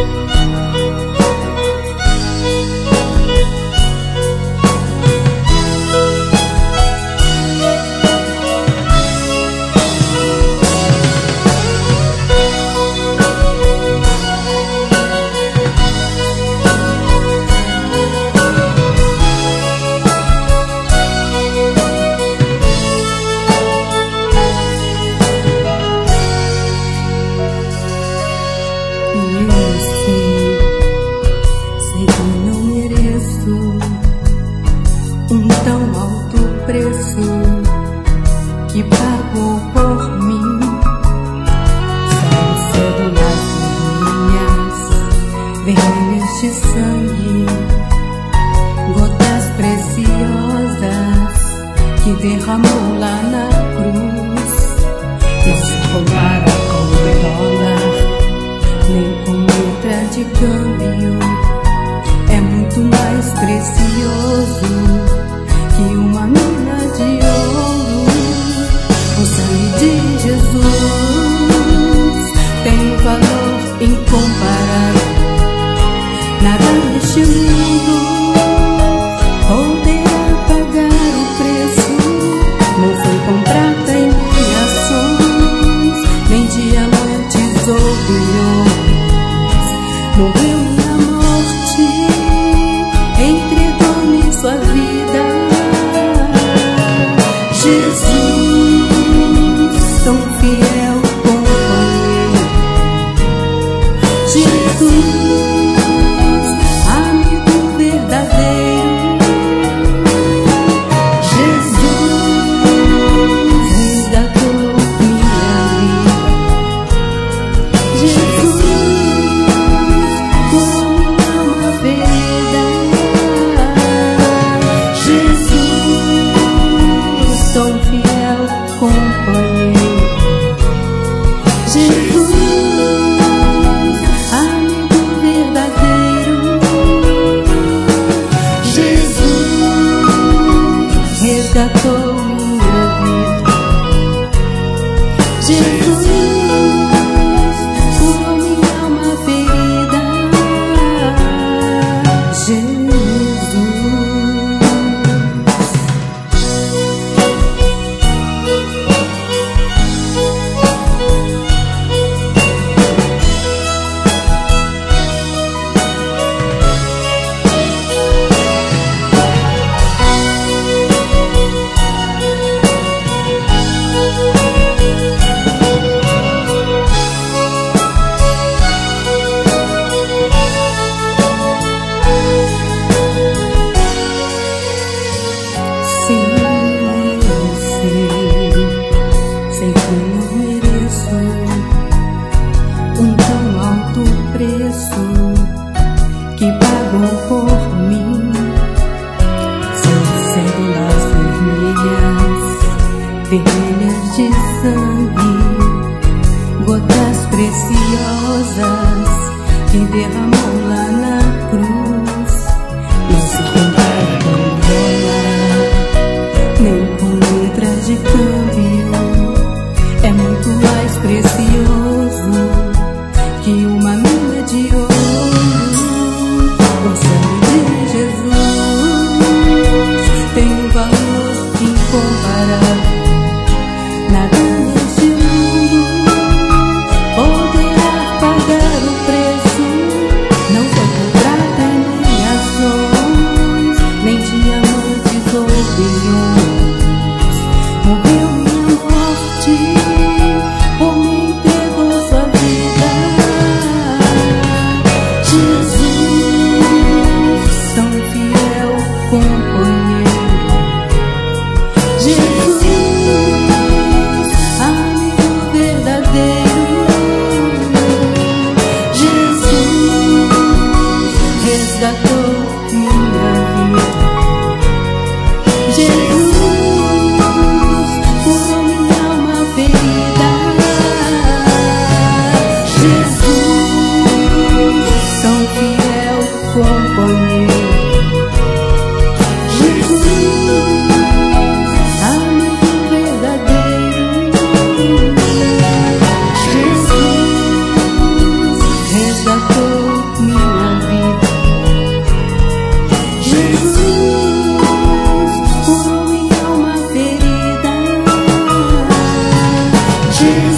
Sei que não mereço um tão alto preço que pagou por mim. São cédulas vermelhas de sangue, gotas preciosas que derramou lá na cruz. Não se compara com o dólar, nem com letra de câmbio. É muito mais precioso que uma mina de ouro. O sangue de Jesus tem um valor incomparável. Nada neste mundo poderá pagar o preço. Não foi com prata e nem ações, nem diamantes ou bilhões. Morreu minha morte, entregou-me sua vida. Jesus, tão fiel companheiro. Jesus, amigo verdadeiro. Jesus, resgatou minha vida. Jesus, tão fiel companheiro. Jesus, amigo verdadeiro. Jesus, resgatou minha vida. Jesus, curou minha alma ferida. Sei que não mereço um tão alto preço que pagou por mim. São cédulas vermelhas de sangue, gotas preciosas que derramou lá na cruz. Não se compara com dólar, nem com letras de câmbio. É muito mais precioso que uma mina de ouro. O sangue de Jesus tem um valor incomparável. Nada neste mundo poderá pagar o preço. Não foi com prata e nem ações, nem diamantes ou bilhões. Morreu minha morte por mim Jesus.